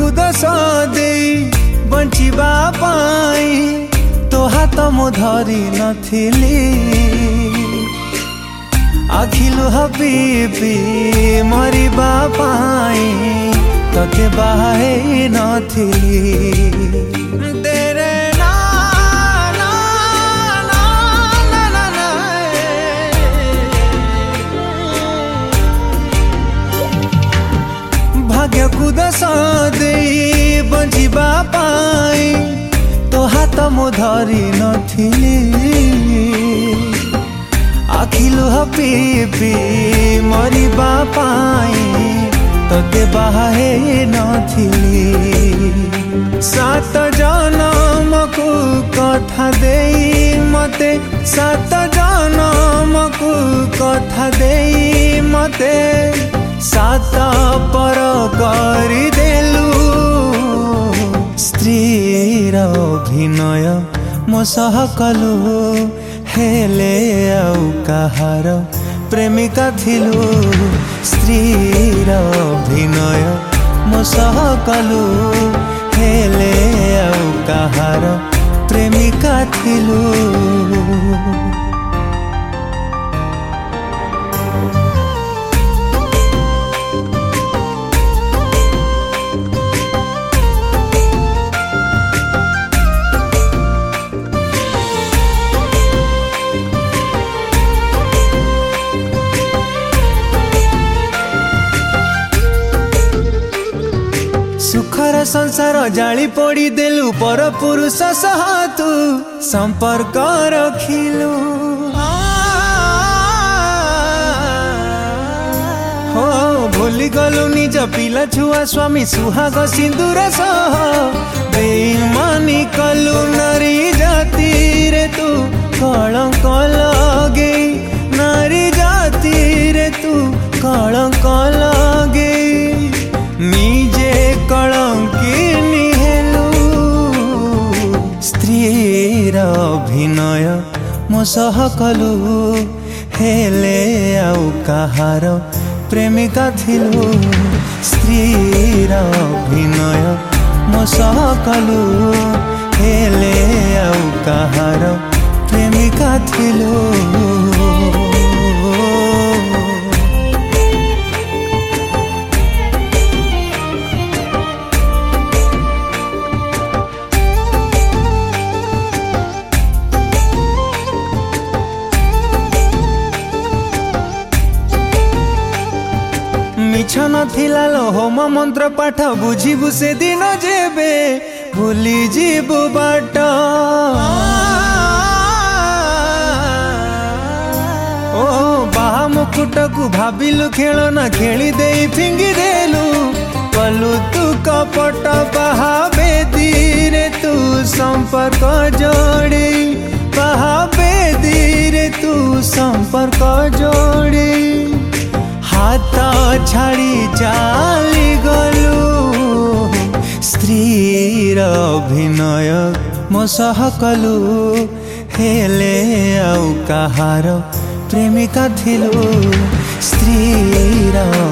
दस दे बंचिबा पाई तो हाथ मु धरी नथिली आखिलु हबीबी मरिबा पाई तते बाहे नथिली तेरे ना ना ना ना ना ना भाग्य को दस दे बंचिबा पाई तो हाथ मु धरी नथिली आखिलु हबीबी मरिबा पाई तते बाहे नथिली सात जनम को कथा देई मते सात जनम को कथा देई मते सात पर करी देलु स्त्रीर अभिनय मो सह कलु हेले आउ कहार प्रेमिका थिलु स्त्रीर अभिनय मो सह कलु हेले आउ कहार प्रेमिका थिलु सुखर संसार जाली पड़ी देलु पर पुरुष सह तू संपर्क रखिलु हो भूली गलु निज पिला छुआ स्वामी सुहाग सिंदूर सह बेईमानी कलु नारी जाति रे तू कलंक लगे नारी जाति रे तू कलंक लगे निजे कलंकिनी हेलु स्त्रीर अभिनय मो सह कलु हेले आउ कहार प्रेमिका थिलु स्त्रीर अभिनय मो सह कलु हेले आउ कहार प्रेमिका थिलु मिछ नथिला लो होम मंत्र पाठ बुझिबु से दिन जेबे भूली जीबु बाट ओ बाहा मुकुट को भाबिलु खेलना खेली दे फिंगी देलु कलु तू कपट बाहा बेदी रे तू संपर्क जोड़ी बाहा बेदी रे तू संपर्क जोड़ी हाथ छाड़ी चाली गलु स्त्रीर अभिनय मो सह कलु हेले आउ कहार प्रेमिका थिलु स्त्रीर